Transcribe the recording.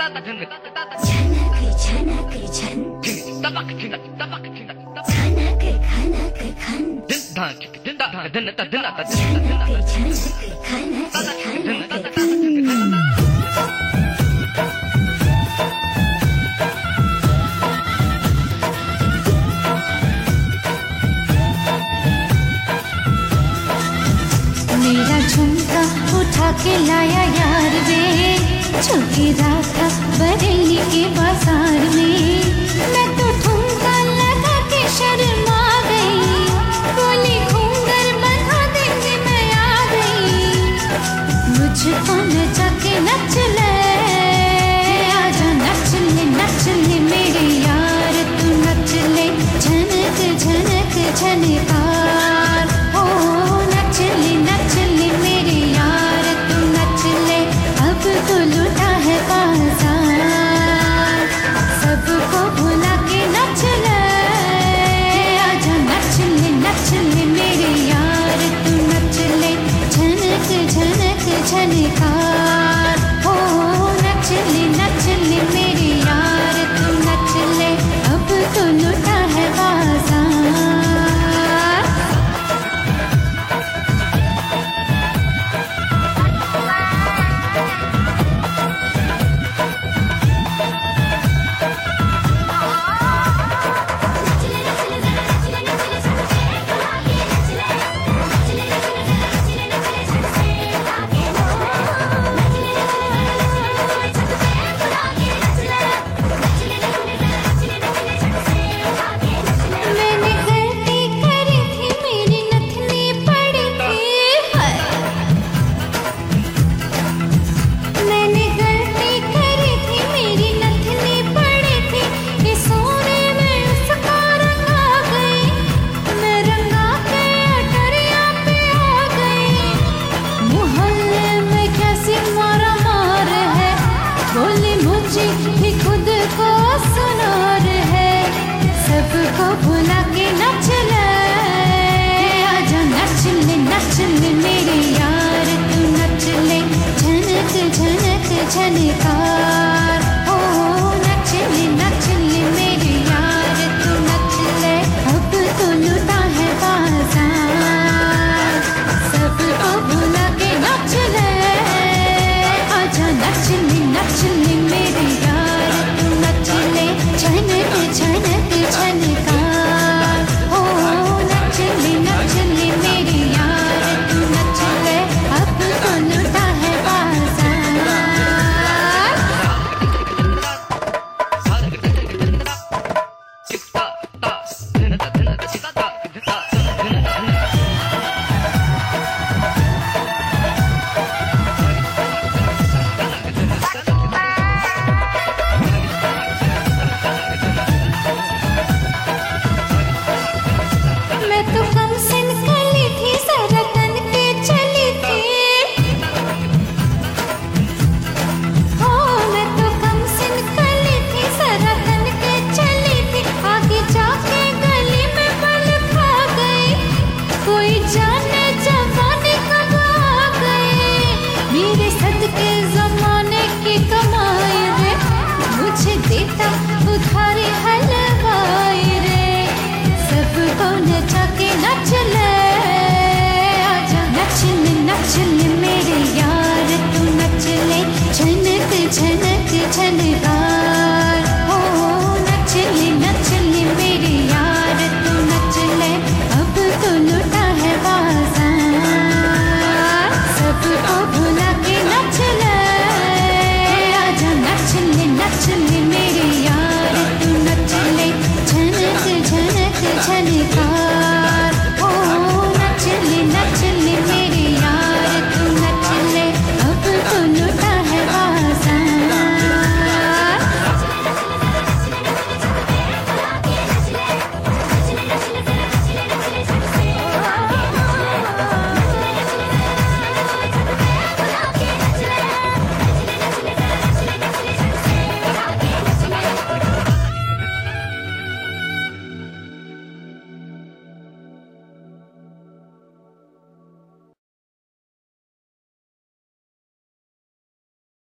झनक झन खनक खनक खन झनक झनक खनक खनक खन। मेरा झुमका उठा के लाया यार वे, छुपी रखा बरेली के बाजार में। मैं तो ठुमका लगा के शर्मा गई, बोली घूंघर बना देंगे मैं आ गई। मुझको नचा के नच ले, आजा नच ले मेरे यार, तू नच ले झनक झनक झनकार। ओ नच ले